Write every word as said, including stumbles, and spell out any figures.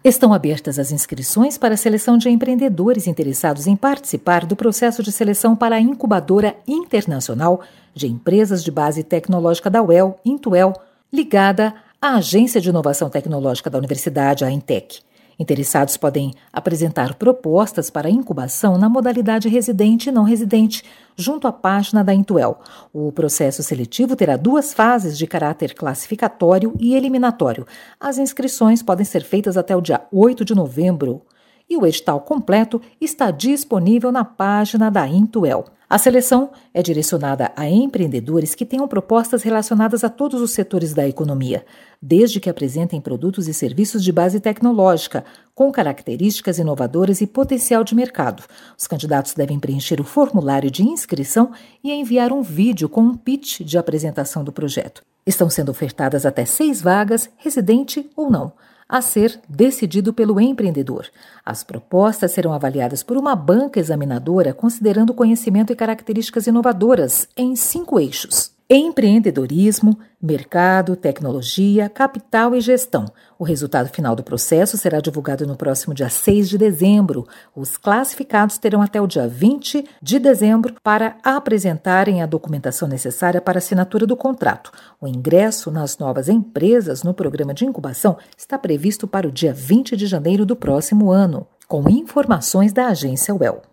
Estão abertas as inscrições para a seleção de empreendedores interessados em participar do processo de seleção para a incubadora internacional de empresas de base tecnológica da U E L, Intuel, ligada à Agência de Inovação Tecnológica da Universidade, a Intec. Interessados podem apresentar propostas para incubação na modalidade residente e não residente, junto à página da Intuel. O processo seletivo terá duas fases de caráter classificatório e eliminatório. As inscrições podem ser feitas até o dia oito de novembro. E o edital completo está disponível na página da Intuel. A seleção é direcionada a empreendedores que tenham propostas relacionadas a todos os setores da economia, desde que apresentem produtos e serviços de base tecnológica, com características inovadoras e potencial de mercado. Os candidatos devem preencher o formulário de inscrição e enviar um vídeo com um pitch de apresentação do projeto. Estão sendo ofertadas até seis vagas, residente ou não, a ser decidido pelo empreendedor. As propostas serão avaliadas por uma banca examinadora considerando conhecimento e características inovadoras em cinco eixos: empreendedorismo, mercado, tecnologia, capital e gestão. O resultado final do processo será divulgado no próximo dia seis de dezembro. Os classificados terão até o dia vinte de dezembro para apresentarem a documentação necessária para a assinatura do contrato. O ingresso nas novas empresas no programa de incubação está previsto para o dia vinte de janeiro do próximo ano, com informações da agência U E L.